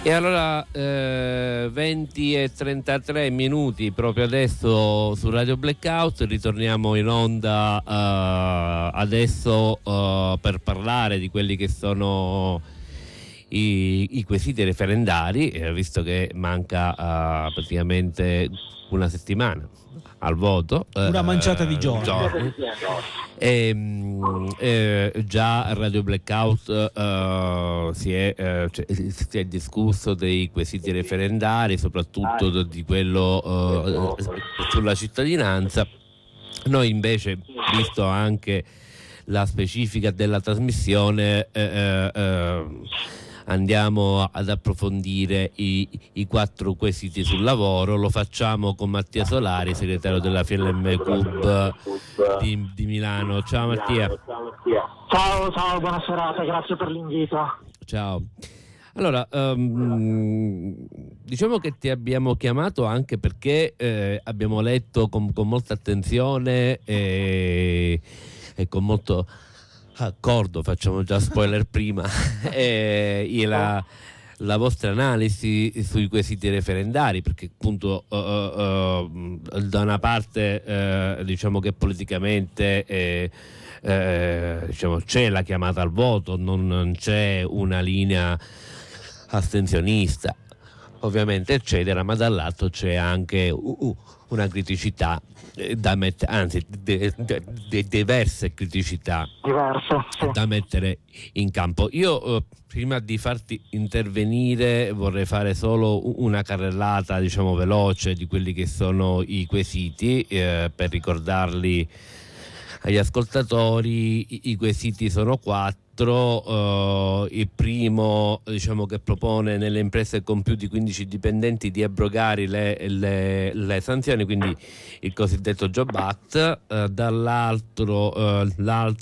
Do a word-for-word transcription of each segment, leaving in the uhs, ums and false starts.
E allora eh, venti e trentatré minuti proprio adesso su Radio Blackout, ritorniamo in onda uh, adesso uh, per parlare di quelli che sono i, i quesiti referendari, eh, visto che manca uh, praticamente una settimana al voto, una manciata di giorni, giorni. E, eh, già Radio Blackout uh, si, è, uh, cioè, si è discusso dei quesiti referendari, soprattutto di quello uh, sulla cittadinanza. Noi invece, visto anche la specifica della trasmissione, eh, eh, andiamo ad approfondire i, i quattro quesiti sul lavoro. Lo facciamo con Mattia Solari, segretario della F L M Cub di, di Milano. Ciao Mattia. Ciao, ciao, buona serata, grazie per l'invito. Ciao. Allora, um, diciamo che ti abbiamo chiamato anche perché eh, abbiamo letto con, con molta attenzione e, e con molto accordo, facciamo già spoiler prima, eh, la, la vostra analisi sui quesiti referendari, perché appunto uh, uh, da una parte uh, diciamo che politicamente eh, eh, diciamo, c'è la chiamata al voto, non, non c'è una linea astensionista, ovviamente eccetera, ma dall'altro c'è anche uh, uh, una criticità da mettere, anzi de, de, de diverse criticità Diverso, sì. da mettere in campo. Io eh, prima di farti intervenire vorrei fare solo una carrellata, diciamo, veloce di quelli che sono i quesiti, eh, per ricordarli agli ascoltatori. I, i quesiti sono quattro. Uh, il primo, diciamo, che propone nelle imprese con più di quindici dipendenti di abrogare le, le, le sanzioni, quindi il cosiddetto Job Act. Uh, dall'altro uh, l'alt-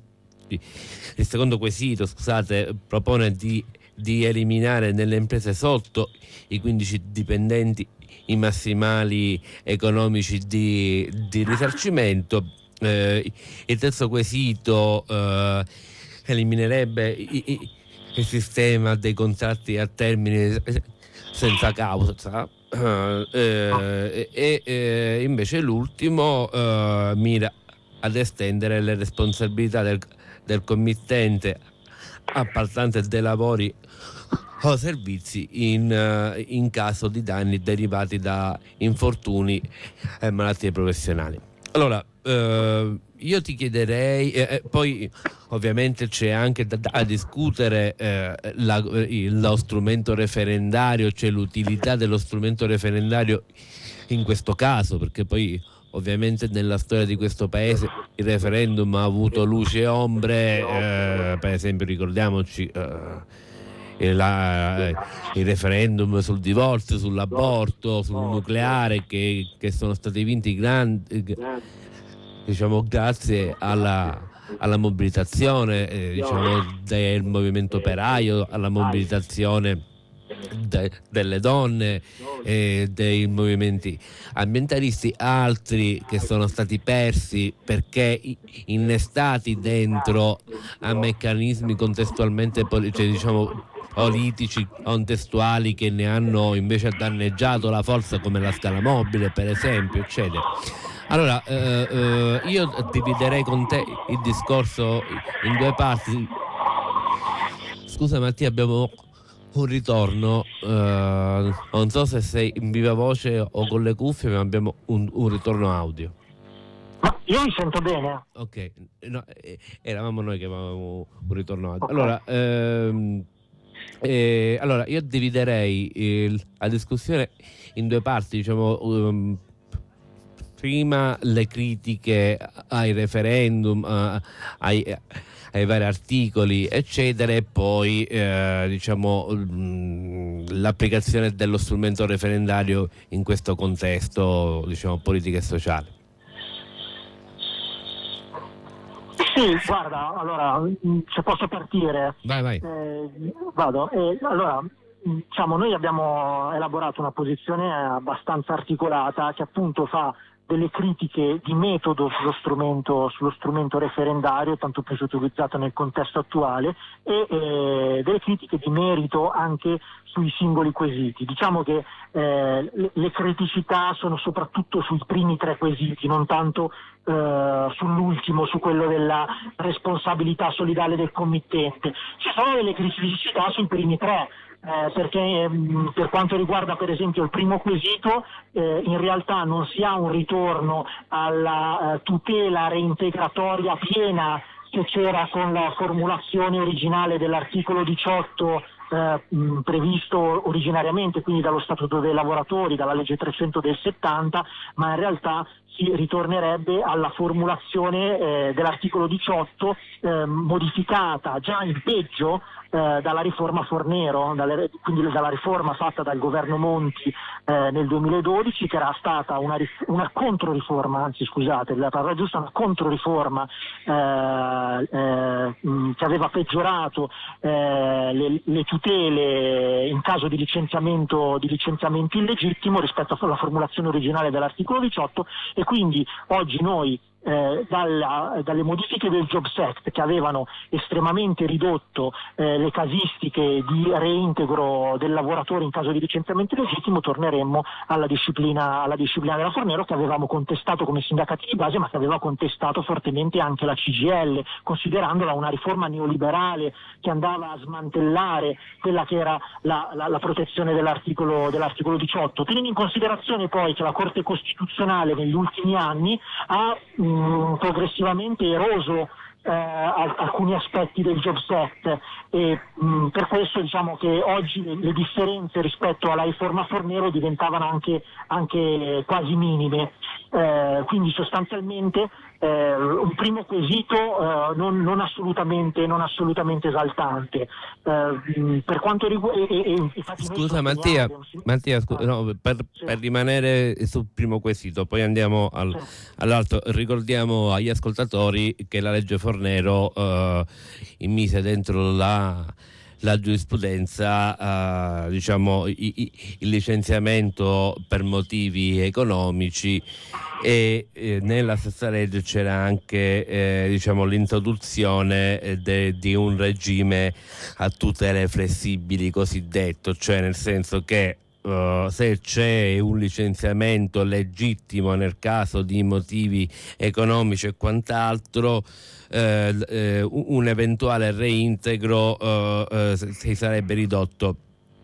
il secondo quesito, scusate, propone di, di eliminare nelle imprese sotto i quindici dipendenti i massimali economici di, di risarcimento. Uh, il terzo quesito uh, eliminerebbe i, i, il sistema dei contratti a termine senza causa, uh, eh, e eh, invece l'ultimo uh, mira ad estendere le responsabilità del, del committente appaltante dei lavori o servizi in, uh, in caso di danni derivati da infortuni e malattie professionali. Allora, uh, io ti chiederei, eh, poi ovviamente c'è anche da, da discutere eh, la, lo strumento referendario, cioè l'utilità dello strumento referendario in questo caso, perché poi ovviamente nella storia di questo paese il referendum ha avuto luci e ombre, eh, per esempio ricordiamoci eh, la, il referendum sul divorzio, sull'aborto, sul nucleare, che, che sono stati vinti grandi, diciamo, grazie alla, alla mobilitazione eh, diciamo, del movimento operaio, alla mobilitazione de, delle donne e dei movimenti ambientalisti. Altri che sono stati persi perché innestati dentro a meccanismi contestualmente cioè, diciamo, politici contestuali, che ne hanno invece danneggiato la forza, come la scala mobile per esempio, eccetera. Allora, eh, eh, io dividerei con te il discorso in due parti. Scusa Mattia, abbiamo un ritorno, eh, non so se sei in viva voce o con le cuffie, ma abbiamo un, un ritorno audio. Ma io mi sento bene. Ok, no, eh, eravamo noi che avevamo un ritorno audio. Allora, ehm, eh, allora io dividerei il, la discussione in due parti, diciamo. Um, Prima le critiche ai referendum, uh, ai, ai vari articoli, eccetera, e poi eh, diciamo mh, l'applicazione dello strumento referendario in questo contesto, diciamo, politico e sociale. Sì, guarda, allora, se posso partire. Vai, vai. Eh, vado. Eh, allora, diciamo, noi abbiamo elaborato una posizione abbastanza articolata che appunto fa delle critiche di metodo sullo strumento, sullo strumento referendario, tanto più utilizzato nel contesto attuale, e eh, delle critiche di merito anche sui singoli quesiti. Diciamo che eh, le, le criticità sono soprattutto sui primi tre quesiti, non tanto eh, sull'ultimo, su quello della responsabilità solidale del committente. Ci sono delle criticità sui primi tre. Eh, perché mh, per quanto riguarda per esempio il primo quesito, eh, in realtà non si ha un ritorno alla eh, tutela reintegratoria piena che c'era con la formulazione originale dell'articolo diciotto eh, mh, previsto originariamente, quindi dallo Statuto dei lavoratori, dalla legge trecento del settanta, ma in realtà si ritornerebbe alla formulazione eh, dell'articolo diciotto eh, modificata già in peggio eh, dalla riforma Fornero, dalle, quindi dalla riforma fatta dal governo Monti eh, nel duemiladodici, che era stata una, una controriforma, anzi scusate, la parola giusta, una controriforma eh, eh, mh, che aveva peggiorato eh, le, le tutele in caso di licenziamento, di licenziamento illegittimo rispetto alla formulazione originale dell'articolo diciotto, e quindi oggi noi eh, dalla, dalle modifiche del Jobs Act, che avevano estremamente ridotto eh, le casistiche di reintegro del lavoratore in caso di licenziamento illegittimo, torneremmo alla disciplina, alla disciplina della Fornero, che avevamo contestato come sindacati di base, ma che aveva contestato fortemente anche la C G I L, considerandola una riforma neoliberale che andava a smantellare quella che era la, la, la protezione dell'articolo, dell'articolo diciotto, tenendo in considerazione poi che la Corte Costituzionale negli ultimi anni ha mh, progressivamente eroso eh, alcuni aspetti del Jobs Act, e mh, per questo diciamo che oggi le, le differenze rispetto alla riforma Fornero diventavano anche, anche quasi minime, eh, quindi sostanzialmente eh, un primo quesito eh, non, non assolutamente non assolutamente esaltante. Eh, per quanto riguarda scusa Mattia, Mattia scu- no, per, sì. per rimanere sul primo quesito, poi andiamo al, sì. all'altro. Ricordiamo agli ascoltatori che la legge Fornero eh, immise dentro la la giurisprudenza eh, diciamo i, i, il licenziamento per motivi economici, e eh, nella stessa legge c'era anche eh, diciamo l'introduzione de, di un regime a tutele flessibili cosiddetto, cioè nel senso che Uh, se c'è un licenziamento legittimo nel caso di motivi economici e quant'altro, eh, eh, un eventuale reintegro uh, uh, si sarebbe ridotto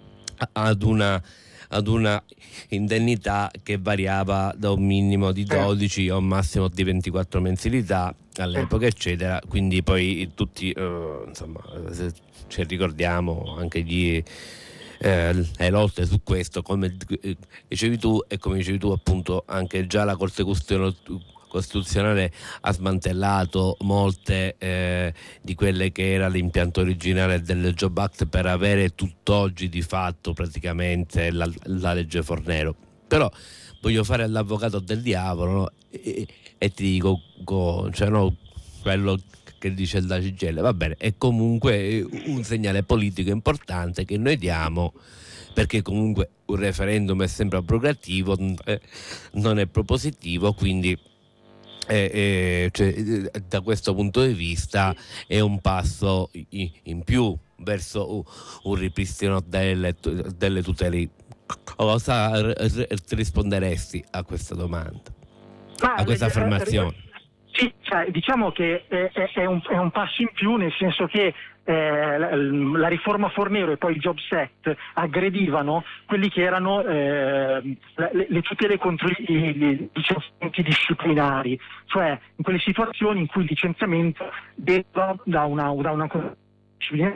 ad una ad una indennità che variava da un minimo di dodici a un massimo di ventiquattro mensilità all'epoca, eccetera. Quindi poi tutti uh, insomma, se ci ricordiamo anche gli Eh, le lotte su questo, come dicevi tu, e come dicevi tu appunto anche già la Corte Costituzionale ha smantellato molte eh, di quelle che era l'impianto originale del Job Act per avere tutt'oggi di fatto praticamente la, la legge Fornero. Però voglio fare l'avvocato del diavolo, no? e, e ti dico go, cioè, no, quello che dice la C G I L, va bene, è comunque un segnale politico importante che noi diamo, perché comunque un referendum è sempre abrogativo, eh, non è propositivo, quindi eh, eh, cioè, da questo punto di vista è un passo in, in più verso un ripristino delle, delle tutele. Cosa risponderesti a questa domanda, a questa affermazione? Sì, cioè, diciamo che è, è, un, è un passo in più, nel senso che eh, la, la riforma Fornero e poi il Jobs Act aggredivano quelli che erano eh, le, le tutele contro i, i licenziamenti disciplinari, cioè in quelle situazioni in cui il licenziamento deriva da una, da una disciplina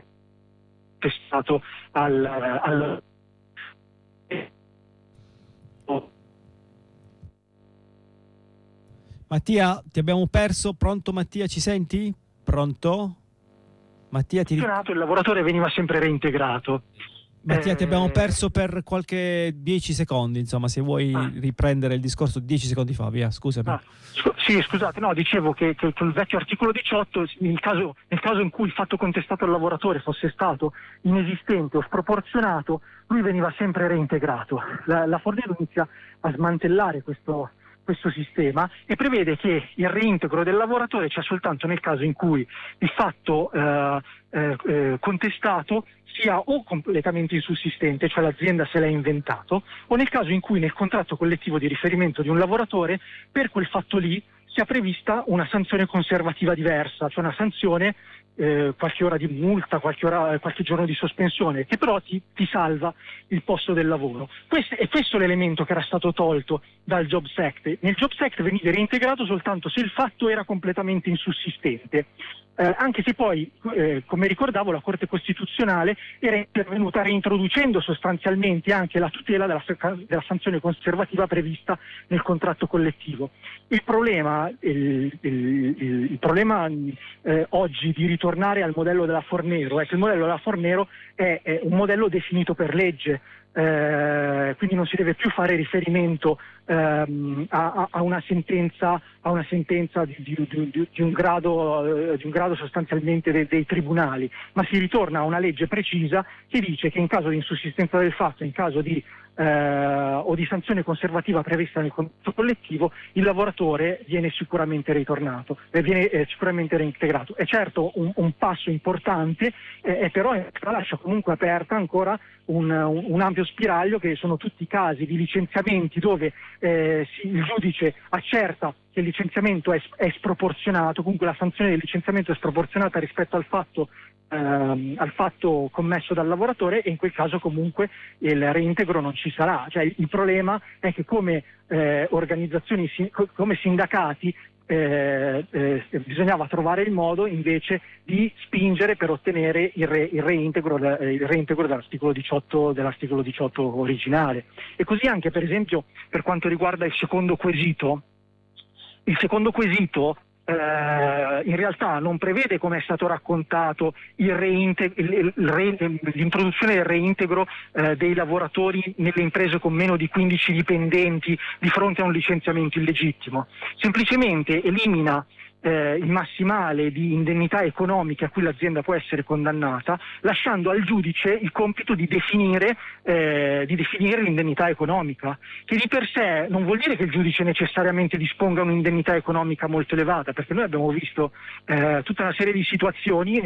testato al, al Mattia, ti abbiamo perso. Pronto Mattia, ci senti? Pronto? Mattia, ti... il lavoratore veniva sempre reintegrato. Mattia, eh... ti abbiamo perso per qualche dieci secondi, insomma, se vuoi ah. riprendere il discorso dieci secondi fa, via, scusami. Ah, scu- sì, scusate, no, dicevo che, che col vecchio articolo diciotto, nel caso, nel caso in cui il fatto contestato al lavoratore fosse stato inesistente o sproporzionato, lui veniva sempre reintegrato. La, la Fornero inizia a smantellare questo questo sistema e prevede che il reintegro del lavoratore c'è soltanto nel caso in cui il fatto eh, eh, eh, contestato sia o completamente insussistente, cioè l'azienda se l'ha inventato, o nel caso in cui nel contratto collettivo di riferimento di un lavoratore per quel fatto lì sia prevista una sanzione conservativa diversa, cioè una sanzione, eh, qualche ora di multa, qualche, ora, qualche giorno di sospensione, che però ti, ti salva il posto del lavoro. Questo, è questo l'elemento che era stato tolto dal Jobs Act. Nel Jobs Act veniva reintegrato soltanto se il fatto era completamente insussistente. Eh, anche se poi, eh, come ricordavo, la Corte Costituzionale era intervenuta reintroducendo sostanzialmente anche la tutela della, della sanzione conservativa prevista nel contratto collettivo. Il problema, il, il, il, il problema eh, oggi di ritornare al modello della Fornero è che il modello della Fornero è, è un modello definito per legge. Eh, quindi non si deve più fare riferimento ehm, a, a una sentenza, a una sentenza di, di, di, di, un, grado, eh, di un grado sostanzialmente dei, dei tribunali, ma si ritorna a una legge precisa che dice che in caso di insussistenza del fatto, in caso di eh, o di sanzione conservativa prevista nel contratto collettivo, il lavoratore viene sicuramente ritornato, eh, viene eh, sicuramente reintegrato. È certo un, un passo importante, eh, però lascia comunque aperta ancora un, un, un ampio spiraglio, che sono tutti i casi di licenziamenti dove eh, si, il giudice accerta che il licenziamento è, è sproporzionato, comunque la sanzione del licenziamento è sproporzionata rispetto al fatto ehm, al fatto commesso dal lavoratore, e in quel caso comunque il reintegro non ci sarà. Cioè, il problema è che come eh, organizzazioni, come sindacati, Eh, eh, bisognava trovare il modo invece di spingere per ottenere il, re, il, reintegro, il reintegro dell'articolo diciotto, dell'articolo diciotto originale. E così anche, per esempio, per quanto riguarda il secondo quesito, il secondo quesito eh, in realtà non prevede, come è stato raccontato, il reinte- il, il re- l'introduzione del reintegro eh, dei lavoratori nelle imprese con meno di quindici dipendenti di fronte a un licenziamento illegittimo. Semplicemente elimina eh, il massimale di indennità economiche a cui l'azienda può essere condannata, lasciando al giudice il compito di definire, eh, di definire l'indennità economica, che di per sé non vuol dire che il giudice necessariamente disponga un'indennità economica molto elevata, perché noi abbiamo visto eh, tutta una serie di situazioni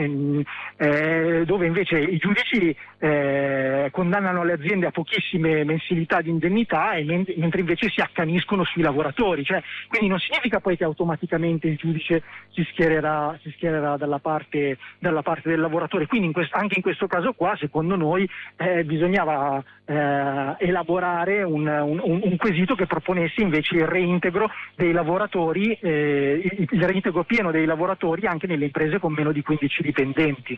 eh, dove invece i giudici eh, condannano le aziende a pochissime mensilità di indennità, e men- mentre invece si accaniscono sui lavoratori. Cioè, quindi non significa poi che automaticamente il giudice si schiererà, si schiererà dalla parte, dalla parte del lavoratore. Quindi in quest- anche in questo caso qua, secondo noi, eh, bisognava eh, elaborare un, un, un quesito che proponesse invece il reintegro dei lavoratori, eh, il, il reintegro pieno dei lavoratori anche nelle imprese con meno di quindici dipendenti.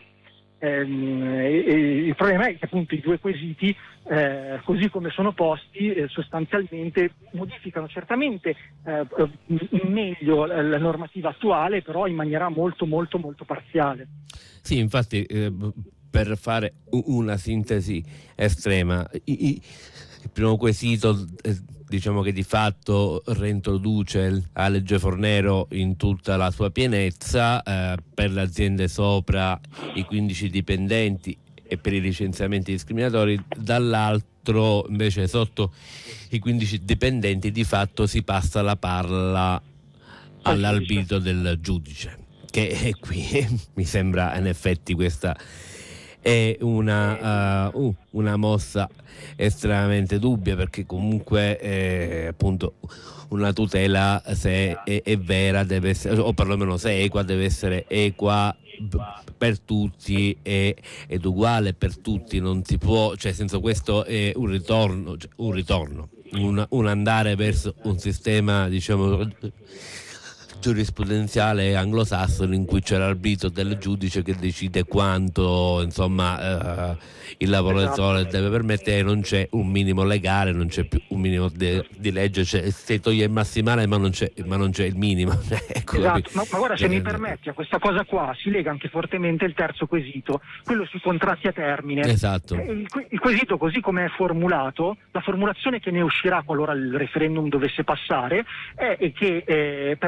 Eh, il problema è che appunto i due quesiti, eh, così come sono posti, eh, sostanzialmente modificano certamente eh, in meglio la, la normativa attuale, però in maniera molto molto molto parziale. Sì, infatti, eh, per fare una sintesi estrema, i, i, il primo quesito, eh, diciamo che di fatto reintroduce la legge Fornero in tutta la sua pienezza, eh, per le aziende sopra i quindici dipendenti e per i licenziamenti discriminatori. Dall'altro invece sotto i quindici dipendenti di fatto si passa la palla all'arbitrio del giudice, che è qui mi sembra in effetti questa è una, uh, una mossa estremamente dubbia, perché comunque eh, appunto una tutela, se è, è vera, deve essere, o perlomeno se è equa, deve essere equa per tutti e, ed uguale per tutti. Non si può, cioè senza questo è un ritorno, cioè, un ritorno un, un andare verso un sistema, diciamo, giurisprudenziale anglosassone, in cui c'è l'arbitrio del giudice che decide quanto, insomma, eh, il lavoratore esatto. deve permettere. Non c'è un minimo legale, non c'è più un minimo de, di legge, cioè, si toglie il massimale ma non c'è, ma non c'è il minimo. Ecco, esatto. ma, ma guarda, se eh, mi permetti, a questa cosa qua si lega anche fortemente il terzo quesito, quello sui contratti a termine. Esatto. Il, il quesito, così come è formulato, la formulazione che ne uscirà qualora il referendum dovesse passare, è, è che eh, per la definizione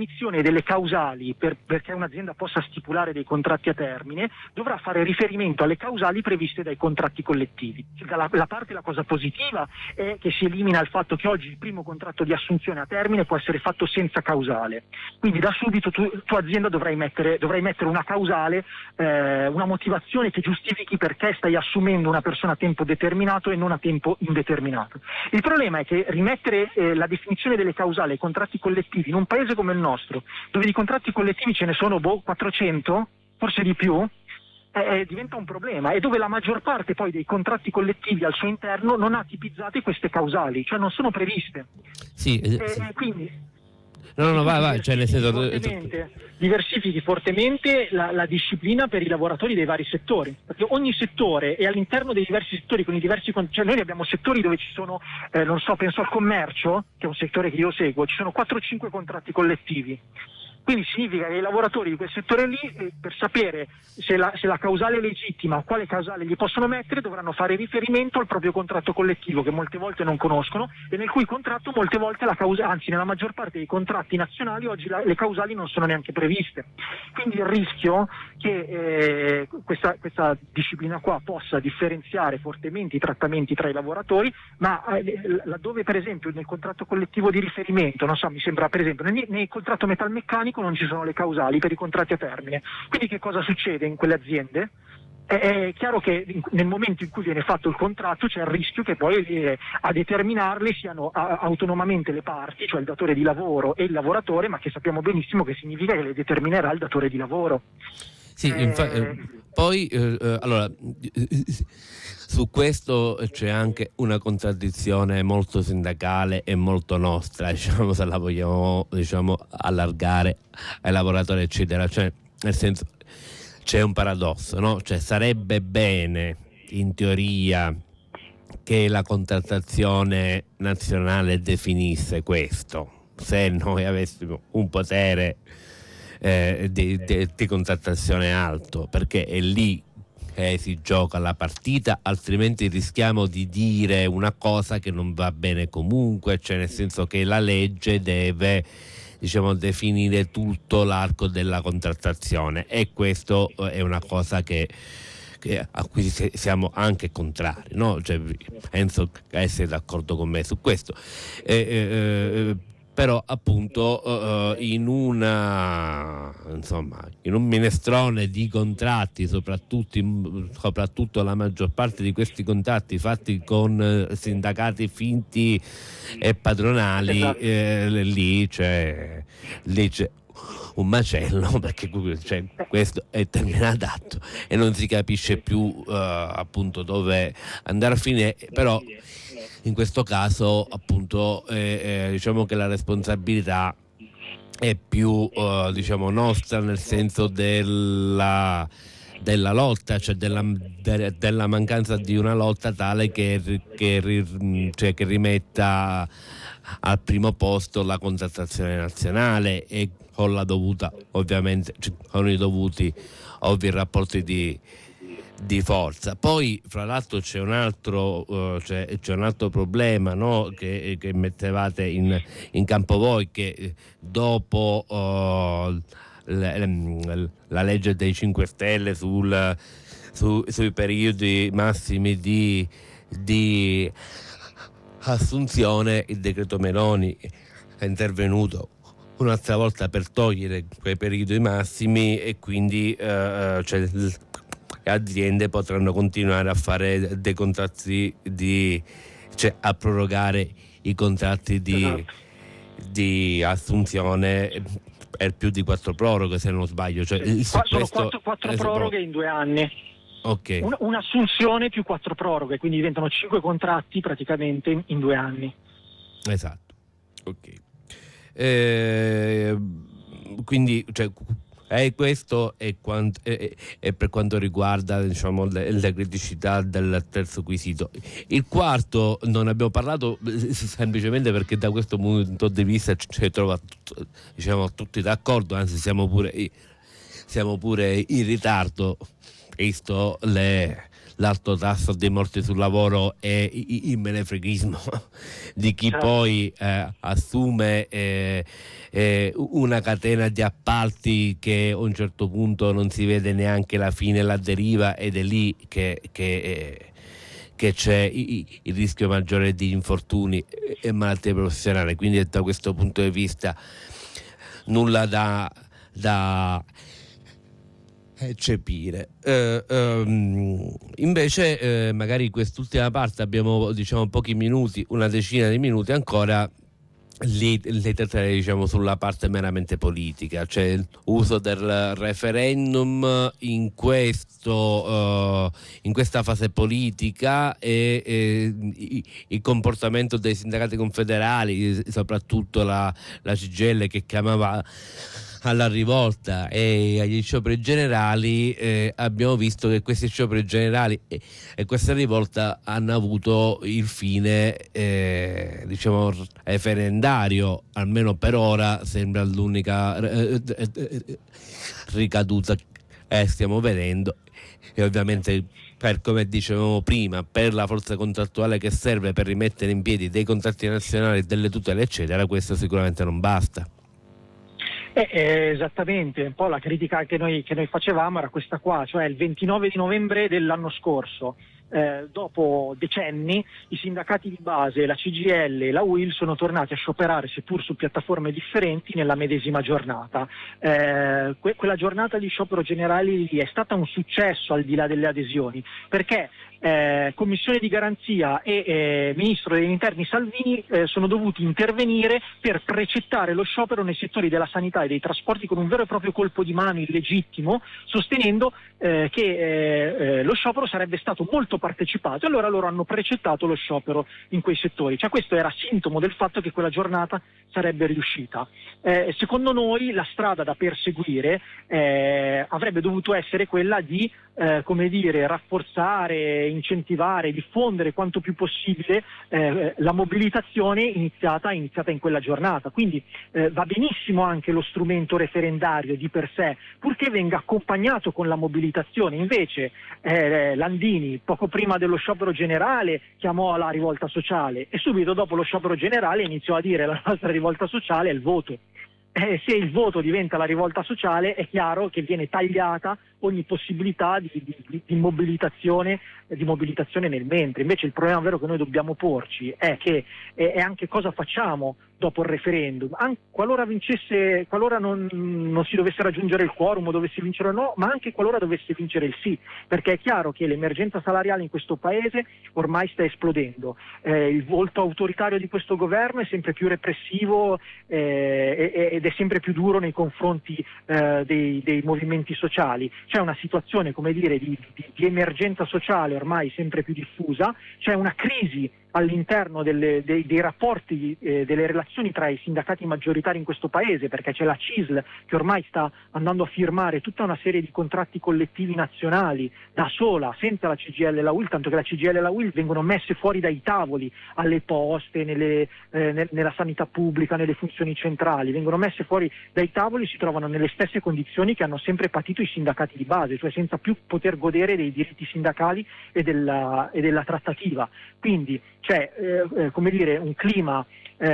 definizione delle causali per, perché un'azienda possa stipulare dei contratti a termine dovrà fare riferimento alle causali previste dai contratti collettivi. La, la parte, la cosa positiva è che si elimina il fatto che oggi il primo contratto di assunzione a termine può essere fatto senza causale, quindi da subito tu, tu azienda dovrai mettere, dovrai mettere una causale, eh, una motivazione che giustifichi perché stai assumendo una persona a tempo determinato e non a tempo indeterminato. Il problema è che rimettere eh, la definizione delle causali ai contratti collettivi in un paese come il nostro, dove di contratti collettivi ce ne sono boh, quattrocento, forse di più, eh, diventa un problema, e dove la maggior parte poi dei contratti collettivi al suo interno non ha tipizzate queste causali, cioè non sono previste. Sì, eh, e, sì. Quindi No, no, vai, vai, cioè nel senso... fortemente, diversifichi fortemente la, la disciplina per i lavoratori dei vari settori, perché ogni settore è all'interno dei diversi settori con i diversi, cioè noi abbiamo settori dove ci sono, eh, non so, penso al commercio, che è un settore che io seguo, ci sono quattro o cinque contratti collettivi. Quindi significa che i lavoratori di quel settore lì, eh, per sapere se la, se la causale è legittima o quale causale gli possono mettere, dovranno fare riferimento al proprio contratto collettivo, che molte volte non conoscono e nel cui contratto molte volte la causa, anzi nella maggior parte dei contratti nazionali oggi la, le causali non sono neanche previste. Quindi il rischio che eh, questa, questa disciplina qua possa differenziare fortemente i trattamenti tra i lavoratori, ma eh, laddove per esempio nel contratto collettivo di riferimento, non so, mi sembra per esempio nel, nel contratto metalmeccanico non ci sono le causali per i contratti a termine. Quindi che cosa succede in quelle aziende? È, è chiaro che nel momento in cui viene fatto il contratto c'è il rischio che poi eh, a determinarle siano a, autonomamente le parti, cioè il datore di lavoro e il lavoratore, ma che sappiamo benissimo che significa che le determinerà il datore di lavoro. Sì, eh, infa- eh, poi eh, allora su questo c'è anche una contraddizione molto sindacale e molto nostra, diciamo, se la vogliamo, diciamo, allargare ai lavoratori eccetera, cioè nel senso c'è un paradosso, no? Cioè sarebbe bene in teoria che la contrattazione nazionale definisse questo, se noi avessimo un potere eh, di, di, di contrattazione alto, perché è lì che si gioca la partita, altrimenti rischiamo di dire una cosa che non va bene comunque, cioè nel senso che la legge deve, diciamo, definire tutto l'arco della contrattazione, e questo è una cosa che, che a cui siamo anche contrari, no? Cioè, penso che essere d'accordo con me su questo. Eh, eh, però appunto uh, in una insomma in un minestrone di contratti, soprattutto, soprattutto la maggior parte di questi contratti fatti con uh, sindacati finti e padronali, esatto. eh, lì c'è lì c'è un macello, perché cioè, questo è termine adatto e non si capisce più uh, appunto dove andare a finire, però in questo caso appunto eh, eh, diciamo che la responsabilità è più eh, diciamo nostra, nel senso della, della lotta, cioè della, de, della mancanza di una lotta tale che, che, cioè, che rimetta al primo posto la contrattazione nazionale e con la dovuta, ovviamente, cioè, con i dovuti ovvi rapporti di di forza. Poi fra l'altro c'è un altro uh, c'è, c'è un altro problema, no? che, che mettevate in, in campo voi, che dopo uh, la, la legge dei cinque Stelle sul, su, sui periodi massimi di, di assunzione, il decreto Meloni è intervenuto un'altra volta per togliere quei periodi massimi, e quindi uh, cioè, le aziende potranno continuare a fare dei contratti di, cioè a prorogare i contratti di, esatto. di assunzione per più di quattro proroghe, se non sbaglio. Cioè, sì. Sono questo, quattro, quattro eh, proroghe in due anni. Okay. Un, un'assunzione più quattro proroghe, quindi diventano cinque contratti praticamente in, in due anni. Esatto. Ok. Eh, quindi, cioè, E questo è, quant- è, è per quanto riguarda, diciamo, le, le criticità del terzo quesito. Il quarto non abbiamo parlato semplicemente perché da questo punto di vista ci trova, diciamo, tutti d'accordo, anzi siamo pure, siamo pure in ritardo visto le, l'alto tasso di morti sul lavoro e il menefreghismo di chi certo. poi eh, assume eh, eh, una catena di appalti che a un certo punto non si vede neanche la fine, la deriva, ed è lì che, che, eh, che c'è il, il rischio maggiore di infortuni e malattie professionali. Quindi da questo punto di vista nulla da, da eccepire. Eh, ehm, invece eh, magari quest'ultima parte abbiamo, diciamo, pochi minuti, una decina di minuti ancora. Lì le tratterei, diciamo, sulla parte meramente politica, cioè l'uso del referendum in questo uh, in questa fase politica e, e i, il comportamento dei sindacati confederali, soprattutto la, la C G I L, che chiamava alla rivolta e agli scioperi generali. Eh, abbiamo visto che questi scioperi generali e, e questa rivolta hanno avuto il fine eh, diciamo referendario, almeno per ora sembra l'unica eh, eh, ricaduta che stiamo vedendo, e ovviamente, per come dicevamo prima, per la forza contrattuale che serve per rimettere in piedi dei contratti nazionali, delle tutele eccetera, questo sicuramente non basta. Eh, eh, esattamente, un po' la critica che noi, che noi facevamo era questa qua, cioè il ventinove di novembre dell'anno scorso, eh, dopo decenni, i sindacati di base, la C G I L e la U I L sono tornati a scioperare, seppur su piattaforme differenti, nella medesima giornata. Eh, que- quella giornata di sciopero generale è stata un successo al di là delle adesioni, perché Eh, Commissione di Garanzia e eh, Ministro degli Interni Salvini eh, sono dovuti intervenire per precettare lo sciopero nei settori della sanità e dei trasporti con un vero e proprio colpo di mano illegittimo, sostenendo eh, che eh, eh, lo sciopero sarebbe stato molto partecipato, e allora loro hanno precettato lo sciopero in quei settori. Cioè, questo era sintomo del fatto che quella giornata sarebbe riuscita. Eh, secondo noi la strada da perseguire eh, avrebbe dovuto essere quella di eh, come dire, rafforzare, incentivare, diffondere quanto più possibile eh, la mobilitazione iniziata, iniziata in quella giornata. Quindi eh, va benissimo anche lo strumento referendario di per sé, purché venga accompagnato con la mobilitazione. Invece eh, Landini, poco prima dello sciopero generale, chiamò alla rivolta sociale, e subito dopo lo sciopero generale iniziò a dire: la nostra rivolta sociale è il voto. Eh, se il voto diventa la rivolta sociale, è chiaro che viene tagliata ogni possibilità di, di, di mobilitazione di mobilitazione nel mentre. Invece il problema vero che noi dobbiamo porci è che è, è anche cosa facciamo dopo il referendum. An- qualora vincesse, qualora non, non si dovesse raggiungere il quorum o dovesse vincere o no, ma anche qualora dovesse vincere il sì, perché è chiaro che l'emergenza salariale in questo paese ormai sta esplodendo. Eh, il volto autoritario di questo governo è sempre più repressivo eh, ed è sempre più duro nei confronti eh, dei, dei movimenti sociali. C'è una situazione, come dire, di, di, di emergenza sociale ormai sempre più diffusa, c'è una crisi all'interno delle, dei, dei rapporti, eh, delle relazioni tra i sindacati maggioritari in questo paese, perché c'è la C I S L che ormai sta andando a firmare tutta una serie di contratti collettivi nazionali da sola, senza la C G I L e la U I L, tanto che la C G I L e la U I L vengono messe fuori dai tavoli alle poste, nelle, eh, ne, nella sanità pubblica, nelle funzioni centrali, vengono messe fuori dai tavoli, si trovano nelle stesse condizioni che hanno sempre patito i sindacati di base, cioè senza più poter godere dei diritti sindacali e della, e della trattativa. Quindi c'è eh, come dire un clima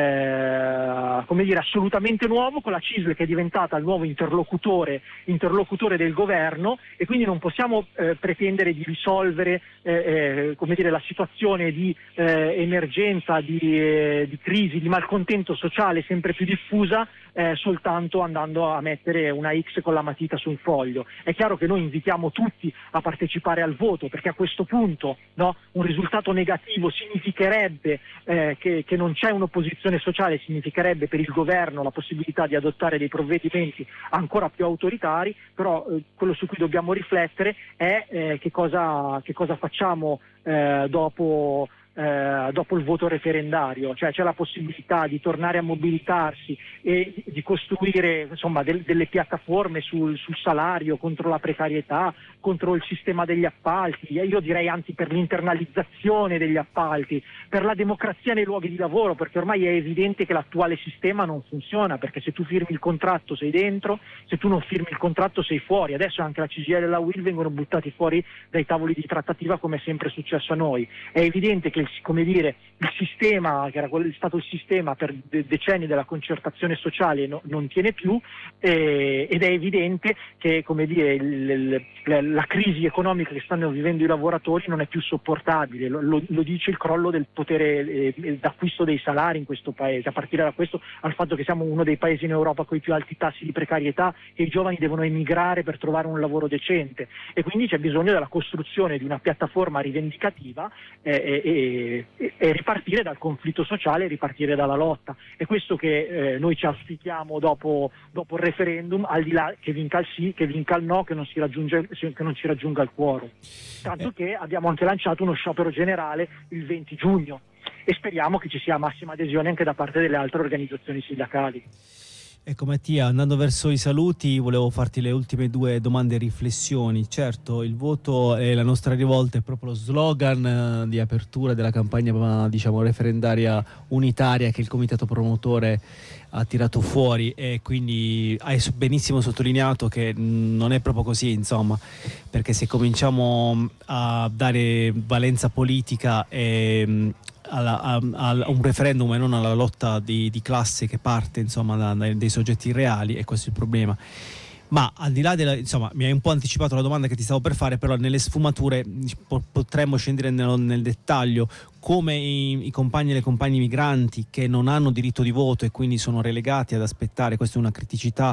eh, come dire assolutamente nuovo, con la C I S L che è diventata il nuovo interlocutore interlocutore del governo, e quindi non possiamo eh, pretendere di risolvere eh, eh, come dire la situazione di eh, emergenza, di, eh, di crisi, di malcontento sociale sempre più diffusa eh, soltanto andando a mettere una X con la matita su un foglio. È chiaro che noi invitiamo tutti a partecipare al voto, perché a questo punto, no, un risultato negativo significherebbe eh, che, che non c'è un'opposizione sociale, significherebbe per il governo la possibilità di adottare dei provvedimenti ancora più autoritari, però eh, quello su cui dobbiamo riflettere è eh, che cosa, che cosa facciamo eh, dopo eh, dopo il voto referendario, cioè c'è la possibilità di tornare a mobilitarsi e di costruire insomma del, delle piattaforme sul, sul salario, contro la precarietà, contro il sistema degli appalti, io direi anzi per l'internalizzazione degli appalti, per la democrazia nei luoghi di lavoro, perché ormai è evidente che l'attuale sistema non funziona, perché se tu firmi il contratto sei dentro, se tu non firmi il contratto sei fuori. Adesso anche la C G I L e la U I L vengono buttati fuori dai tavoli di trattativa, come è sempre successo a noi. È evidente che il, come dire, il sistema, che era quello, stato il sistema per de- decenni della concertazione sociale, no, non tiene più, eh, ed è evidente che come dire, il, il, la, la crisi economica che stanno vivendo i lavoratori non è più sopportabile, lo, lo, lo dice il crollo del potere eh, d'acquisto dei salari in questo paese, a partire da questo al fatto che siamo uno dei paesi in Europa con i più alti tassi di precarietà e i giovani devono emigrare per trovare un lavoro decente, e quindi c'è bisogno della costruzione di una piattaforma rivendicativa eh, e, e, e ripartire dal conflitto sociale, ripartire dalla lotta. È questo che eh, noi ci auspichiamo dopo, dopo il referendum, al di là che vinca il sì, che vinca il no, che non si raggiunge, che non si raggiunga il quorum. Tanto che abbiamo anche lanciato uno sciopero generale il venti giugno e speriamo che ci sia massima adesione anche da parte delle altre organizzazioni sindacali. Ecco Mattia, andando verso i saluti, volevo farti le ultime due domande e riflessioni. Certo, il voto e la nostra rivolta è proprio lo slogan di apertura della campagna, diciamo, referendaria unitaria che il comitato promotore ha tirato fuori, e quindi hai benissimo sottolineato che non è proprio così, insomma, perché se cominciamo a dare valenza politica e Alla, a, a un referendum e non alla lotta di, di classe che parte insomma da, da, dai soggetti reali, e questo è il problema. Ma al di là della, insomma, mi hai un po' anticipato la domanda che ti stavo per fare, però nelle sfumature potremmo scendere nel, nel dettaglio, come i, i compagni e le compagne migranti che non hanno diritto di voto e quindi sono relegati ad aspettare. Questa è una criticità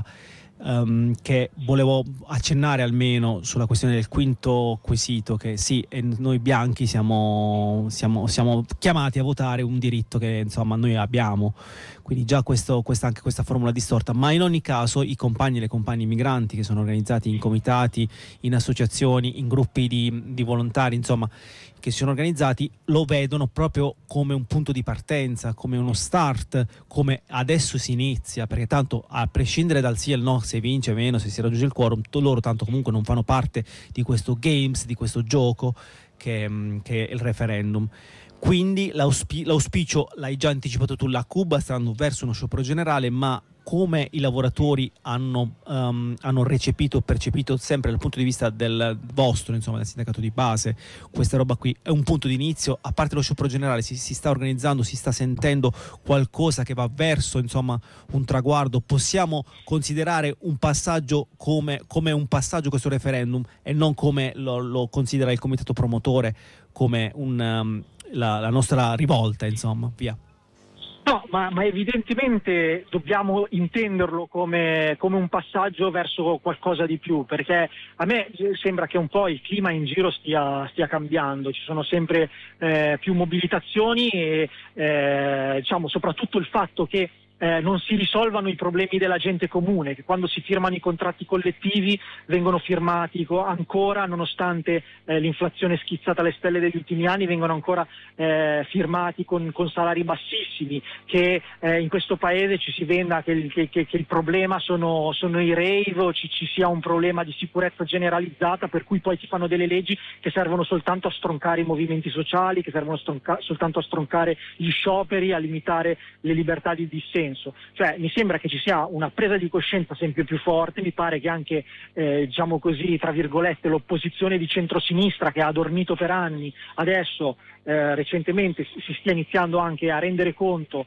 Um, che volevo accennare almeno sulla questione del quinto quesito, che sì, e noi bianchi siamo, siamo, siamo chiamati a votare un diritto che insomma noi abbiamo, quindi già questo, questa, anche questa formula distorta. Ma in ogni caso i compagni e le compagne migranti che sono organizzati in comitati, in associazioni, in gruppi di, di volontari, insomma, che si sono organizzati, lo vedono proprio come un punto di partenza, come uno start, come adesso si inizia, perché tanto a prescindere dal sì e il no, se vince o meno, se si raggiunge il quorum, loro tanto comunque non fanno parte di questo games, di questo gioco che, che è il referendum. Quindi l'auspi- l'auspicio, l'hai già anticipato tu, la Cuba sta andando verso uno sciopero generale, ma come i lavoratori hanno, um, hanno recepito, percepito sempre dal punto di vista del vostro, insomma, del sindacato di base, questa roba qui è un punto di inizio. A parte lo sciopero generale, si, si sta organizzando, si sta sentendo qualcosa che va verso, insomma, un traguardo. Possiamo considerare un passaggio come, come un passaggio questo referendum, e non come lo, lo considera il comitato promotore, come un, um, la, la nostra rivolta, insomma, via. No, ma, ma evidentemente dobbiamo intenderlo come, come un passaggio verso qualcosa di più, perché a me sembra che un po' il clima in giro stia, stia cambiando, ci sono sempre eh, più mobilitazioni e eh, diciamo soprattutto il fatto che Eh, non si risolvano i problemi della gente comune, che quando si firmano i contratti collettivi vengono firmati co- ancora, nonostante eh, l'inflazione schizzata alle stelle degli ultimi anni, vengono ancora eh, firmati con, con salari bassissimi, che eh, in questo paese ci si venda che il, che, che, che il problema sono, sono i rave, o ci, ci sia un problema di sicurezza generalizzata, per cui poi si fanno delle leggi che servono soltanto a stroncare i movimenti sociali, che servono stronca- soltanto a stroncare gli scioperi, a limitare le libertà di dissenso. Cioè mi sembra che ci sia una presa di coscienza sempre più forte. Mi pare che anche eh, diciamo così, tra virgolette, l'opposizione di centrosinistra, che ha dormito per anni, adesso eh, recentemente si stia iniziando anche a rendere conto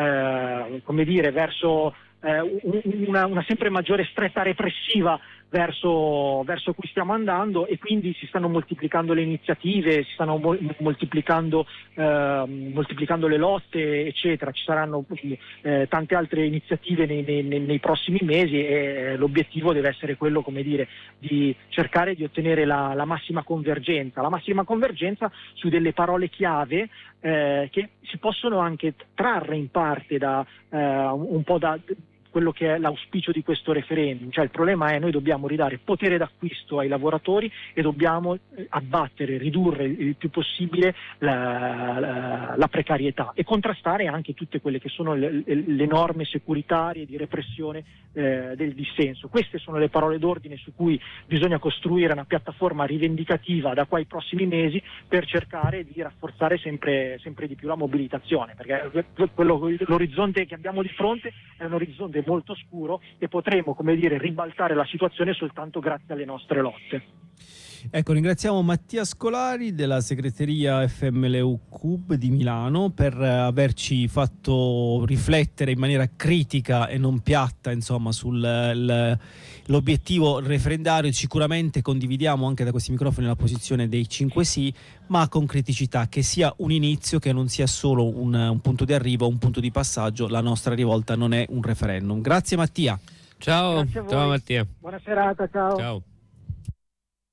eh, come dire verso eh, una, una sempre maggiore stretta repressiva verso, verso cui stiamo andando, e quindi si stanno moltiplicando le iniziative, si stanno mo- moltiplicando, eh, moltiplicando le lotte, eccetera. Ci saranno eh, tante altre iniziative nei, nei, nei prossimi mesi, e l'obiettivo deve essere quello, come dire, di cercare di ottenere la, la massima convergenza, la massima convergenza su delle parole chiave eh, che si possono anche trarre in parte da eh, un po' da quello che è l'auspicio di questo referendum, cioè il problema è noi dobbiamo ridare potere d'acquisto ai lavoratori e dobbiamo abbattere, ridurre il più possibile la, la, la precarietà e contrastare anche tutte quelle che sono le, le norme securitarie di repressione eh, del dissenso. Queste sono le parole d'ordine su cui bisogna costruire una piattaforma rivendicativa da qua ai prossimi mesi per cercare di rafforzare sempre, sempre di più la mobilitazione, perché quello, l'orizzonte che abbiamo di fronte è un orizzonte molto scuro e potremo, come dire, ribaltare la situazione soltanto grazie alle nostre lotte. Ecco, ringraziamo Mattia Scolari della segreteria F M L U C U B di Milano per averci fatto riflettere in maniera critica e non piatta, insomma, sull'obiettivo referendario. Sicuramente condividiamo anche da questi microfoni la posizione dei cinque sì, ma con criticità, che sia un inizio, che non sia solo un, un punto di arrivo, un punto di passaggio. La nostra rivolta non è un referendum. Grazie Mattia. Ciao, ciao Mattia. Buona serata, ciao. Ciao.